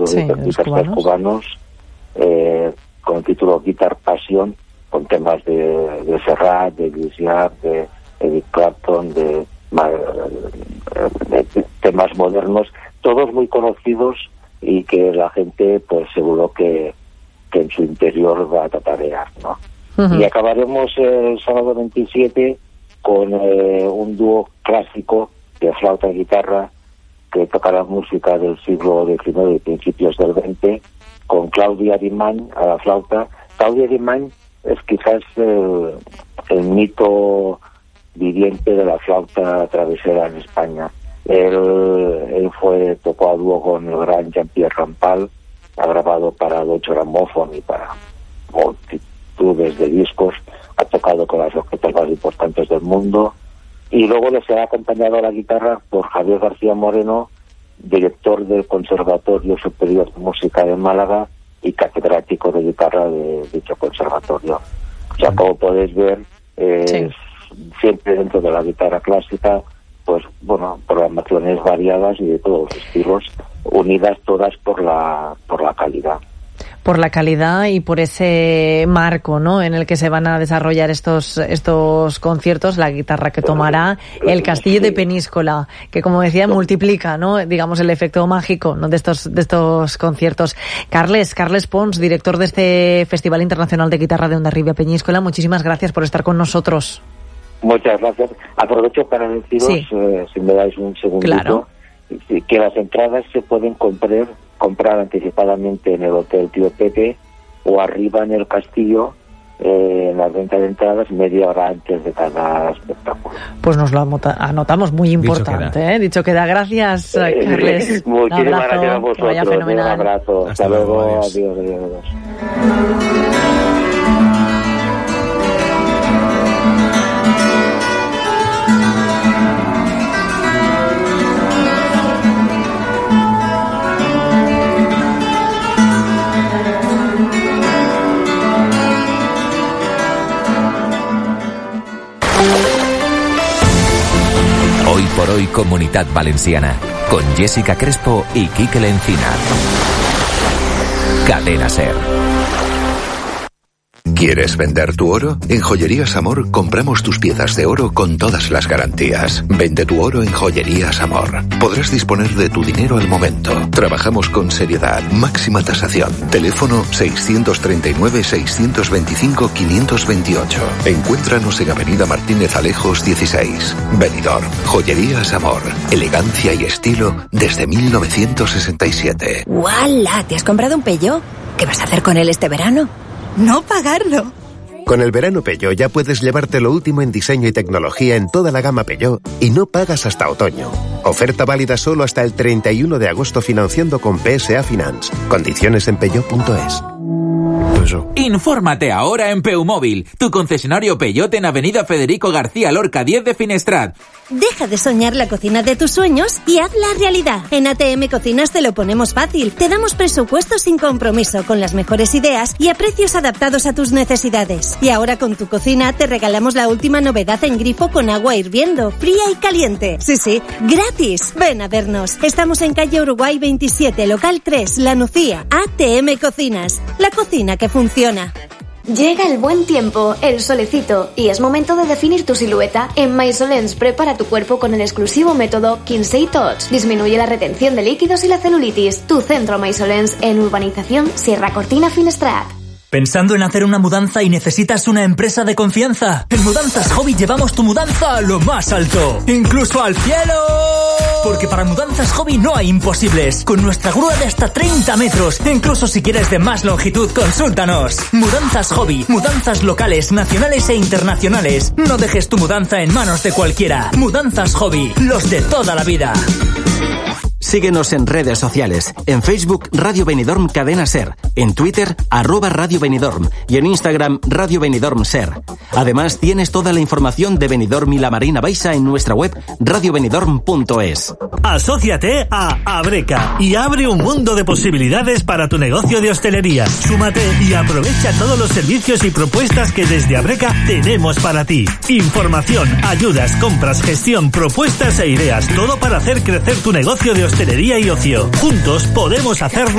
de guitarristas cubanos, con el título Guitar Passion, con temas de Serrat, de Louis, de Eric Clapton, de temas modernos, todos muy conocidos y que la gente pues seguro que en su interior va a tatarear, ¿no? Y acabaremos el sábado 27 con un dúo clásico de flauta y guitarra que tocará música del siglo XIX y principios del XX, con Claudia Dimany a la flauta. Claudia Dimany es quizás el mito viviente de la flauta travesera en España. Él tocó a dúo con el gran Jean-Pierre Rampal, ha grabado para Deutsche Grammophon y para multitudes de discos, ha tocado con las orquestas más importantes del mundo, y luego les ha acompañado a la guitarra por Javier García Moreno, director del Conservatorio Superior de Música de Málaga y catedrático de guitarra de dicho conservatorio. O sea, como podéis ver, siempre dentro de la guitarra clásica, pues bueno, programaciones variadas y de todos los estilos, unidas todas por la calidad. Por la calidad y por ese marco, ¿no?, en el que se van a desarrollar estos conciertos, la guitarra que tomará el Castillo de Peñíscola, que como decía multiplica, ¿no?, digamos, el efecto mágico, ¿no?, de estos conciertos. Carles Pons, director de este Festival Internacional de Guitarra de Hondarribia Peñíscola, muchísimas gracias por estar con nosotros. Muchas gracias. Aprovecho para deciros, si me dais un segundito, que las entradas se pueden comprar anticipadamente en el Hotel Tío Pepe o arriba en el castillo, en la venta de entradas media hora antes de cada espectáculo. Pues nos lo anotamos, muy importante. Dicho queda. Gracias, Carles. Muchísimas gracias a vosotros. Vaya fenomenal. Un abrazo. Hasta luego. Adiós. Hoy por hoy, Comunidad Valenciana, con Jessica Crespo y Quique Lencina. Cadena SER. ¿Quieres vender tu oro? En Joyerías Amor compramos tus piezas de oro con todas las garantías. Vende tu oro en Joyerías Amor. Podrás disponer de tu dinero al momento. Trabajamos con seriedad, máxima tasación. Teléfono 639-625-528. Encuéntranos en Avenida Martínez Alejos 16. Benidorm. Joyerías Amor. Elegancia y estilo desde 1967. ¡Wala! ¿Te has comprado un Peugeot? ¿Qué vas a hacer con él este verano? No pagarlo. Con el verano Peugeot ya puedes llevarte lo último en diseño y tecnología en toda la gama Peugeot y no pagas hasta otoño. Oferta válida solo hasta el 31 de agosto financiando con PSA Finance. Condiciones en peugeot.es. Infórmate ahora en Peumóvil, tu concesionario Peugeot en Avenida Federico García Lorca 10 de Finestrat. Deja de soñar la cocina de tus sueños y hazla realidad. En ATM Cocinas te lo ponemos fácil. Te damos presupuestos sin compromiso, con las mejores ideas y a precios adaptados a tus necesidades. Y ahora con tu cocina te regalamos la última novedad en grifo con agua hirviendo, fría y caliente. Sí, gratis. Ven a vernos. Estamos en calle Uruguay 27, local 3, La Nucía. ATM Cocinas, la cocina que funciona. Llega el buen tiempo, el solecito, y es momento de definir tu silueta. En Maisolens prepara tu cuerpo con el exclusivo método Kinsey Touch. Disminuye la retención de líquidos y la celulitis. Tu centro Maisolens en Urbanización Sierra Cortina Finestrat. ¿Pensando en hacer una mudanza y necesitas una empresa de confianza? En Mudanzas Hobby llevamos tu mudanza a lo más alto, incluso al cielo. Porque para Mudanzas Hobby no hay imposibles. Con nuestra grúa de hasta 30 metros. Incluso si quieres de más longitud, consúltanos. Mudanzas Hobby. Mudanzas locales, nacionales e internacionales. No dejes tu mudanza en manos de cualquiera. Mudanzas Hobby. Los de toda la vida. Síguenos en redes sociales. En Facebook, Radio Benidorm Cadena SER. En Twitter, @Radio Benidorm. Y en Instagram, Radio Benidorm SER. Además, tienes toda la información de Benidorm y la Marina Baixa en nuestra web radiobenidorm.es. Asóciate a Abreca y abre un mundo de posibilidades para tu negocio de hostelería. Súmate y aprovecha todos los servicios y propuestas que desde Abreca tenemos para ti. Información, ayudas, compras, gestión, propuestas e ideas. Todo para hacer crecer tu negocio de hostelería y ocio. Juntos podemos hacerlo.